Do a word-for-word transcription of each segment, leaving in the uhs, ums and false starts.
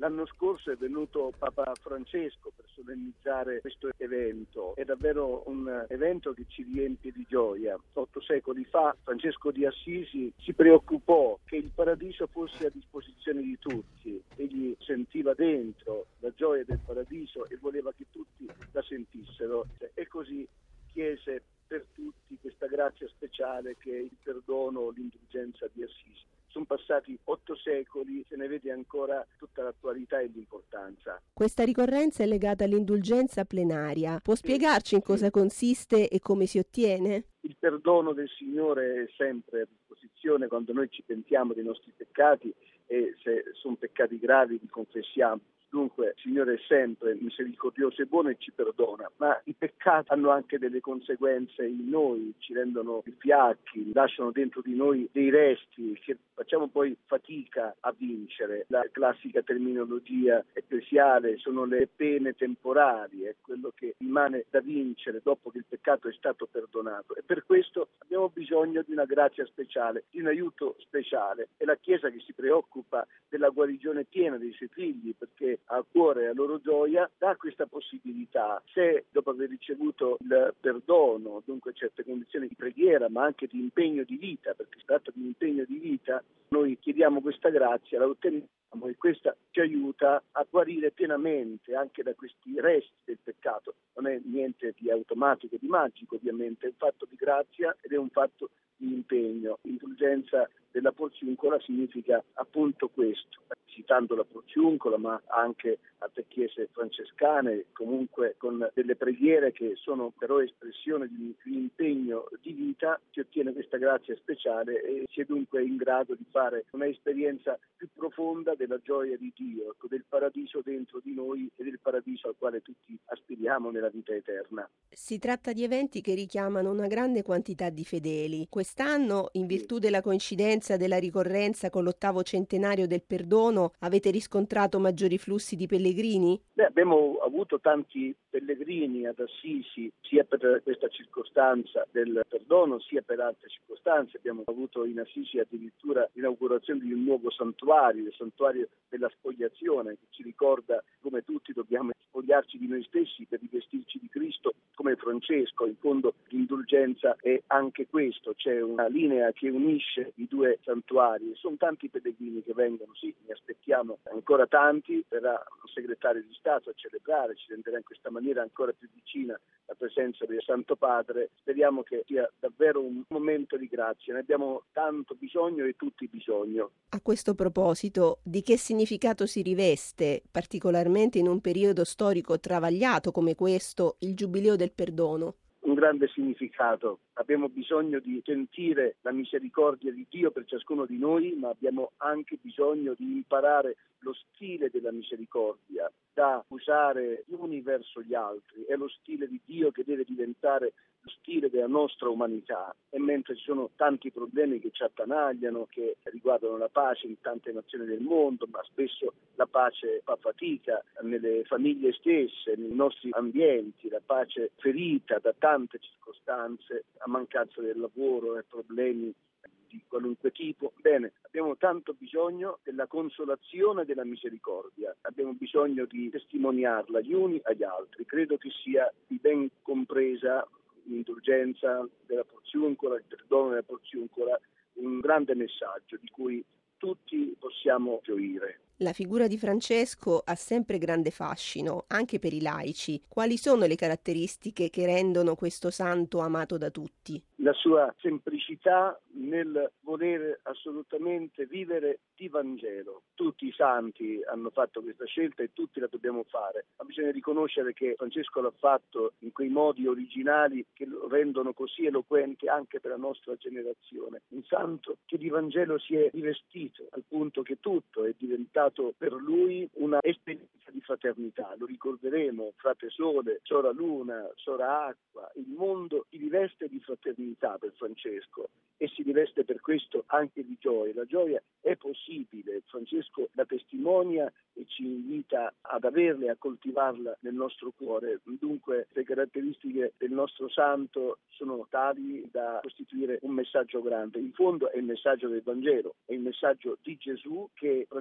L'anno scorso è venuto Papa Francesco per solennizzare questo evento. È davvero un evento che ci riempie di gioia. Otto secoli fa Francesco di Assisi si preoccupò che il paradiso fosse a disposizione di tutti. Egli sentiva dentro la gioia del paradiso e voleva che tutti la sentissero. E così chiese per tutti questa grazia speciale che è il perdono, l'indulgenza di Assisi. Sono passati otto secoli, se ne vede ancora tutta l'attualità e l'importanza. Questa ricorrenza è legata all'indulgenza plenaria. Può spiegarci in cosa consiste e come si ottiene? Il perdono del Signore è sempre a disposizione quando noi ci pentiamo dei nostri peccati e se sono peccati gravi li confessiamo. Dunque il Signore è sempre misericordioso e buono e ci perdona, ma i peccati hanno anche delle conseguenze in noi, ci rendono fiacchi, lasciano dentro di noi dei resti che facciamo poi fatica a vincere. La classica terminologia ecclesiale sono le pene temporali, è quello che rimane da vincere dopo che il peccato è stato perdonato e per questo abbiamo bisogno di una grazia speciale, di un aiuto speciale. È la Chiesa che si preoccupa della guarigione piena dei suoi figli perché a cuore e a loro gioia dà questa possibilità. Se dopo aver ricevuto il perdono, dunque certe condizioni di preghiera ma anche di impegno di vita, perché si tratta di un impegno di vita, noi chiediamo questa grazia, la otteniamo e questa ci aiuta a guarire pienamente anche da questi resti del peccato. Non è niente di automatico, di magico ovviamente, è un fatto di grazia ed è un fatto di impegno. Indulgenza della porziuncola significa appunto questo, citando la porziuncola ma anche altre chiese francescane, comunque con delle preghiere che sono però espressione di un impegno di vita, si ottiene questa grazia speciale e si è dunque in grado di fare un'esperienza più profonda della gioia di Dio, del paradiso dentro di noi e del paradiso al quale tutti aspiriamo nella vita eterna. Si tratta di eventi che richiamano una grande quantità di fedeli. Quest'anno, in virtù della coincidenza della ricorrenza con l'ottavo centenario del perdono, avete riscontrato maggiori flussi di pellegrini? Beh, abbiamo avuto tanti pellegrini ad Assisi, sia per questa circostanza del perdono, sia per altre circostanze. Abbiamo avuto in Assisi addirittura l'inaugurazione di un nuovo santuario, il santuario della spogliazione, che ci ricorda come tutti dobbiamo spogliarci di noi stessi per rivestirci di Cristo, come Francesco. In fondo l'indulgenza è anche questo, c'è una linea che unisce i due santuari. Sono tanti pellegrini che vengono, sì, ne aspettiamo ancora tanti, verrà un segretario di Stato a celebrare, ci renderà in questa maniera ancora più vicina la presenza del Santo Padre. Speriamo che sia davvero un momento di grazia, ne abbiamo tanto bisogno e tutti bisogno. A questo proposito, di che significato si riveste, particolarmente in un periodo storico travagliato come questo, il Giubileo del Perdono? Un grande significato. Abbiamo bisogno di sentire la misericordia di Dio per ciascuno di noi, ma abbiamo anche bisogno di imparare lo stile della misericordia da usare gli uni verso gli altri. È lo stile di Dio che deve diventare lo stile della nostra umanità. E mentre ci sono tanti problemi che ci attanagliano, che riguardano la pace in tante nazioni del mondo, ma spesso la pace fa fatica nelle famiglie stesse, nei nostri ambienti, la pace ferita da tante circostanze, a mancanza del lavoro e problemi di qualunque tipo. Bene, abbiamo tanto bisogno della consolazione e della misericordia, abbiamo bisogno di testimoniarla gli uni agli altri. Credo che sia di ben compresa l'indulgenza della porziuncola, il perdono della porziuncola, un grande messaggio di cui tutti possiamo gioire. La figura di Francesco ha sempre grande fascino, anche per i laici. Quali sono le caratteristiche che rendono questo santo amato da tutti? La sua semplicità nel voler assolutamente vivere di Vangelo. Tutti i santi hanno fatto questa scelta e tutti la dobbiamo fare, ma bisogna riconoscere che Francesco l'ha fatto in quei modi originali che lo rendono così eloquente anche per la nostra generazione. Un santo che di Vangelo si è rivestito al punto che tutto è diventato per lui una esperienza di fraternità. Lo ricorderemo, frate sole, sora luna, sora acqua. Il mondo si riveste di fraternità per Francesco e si riveste per questo anche di gioia. La gioia è possibile, Francesco la testimonia e ci invita ad averla e a coltivarla nel nostro cuore. Dunque le caratteristiche del nostro santo sono tali da costituire un messaggio grande. In fondo è il messaggio del Vangelo, è il messaggio di Gesù che Francesco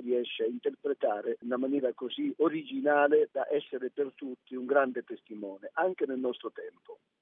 riesce a interpretare in una maniera così originale da essere per tutti un grande testimone, anche nel nostro tempo.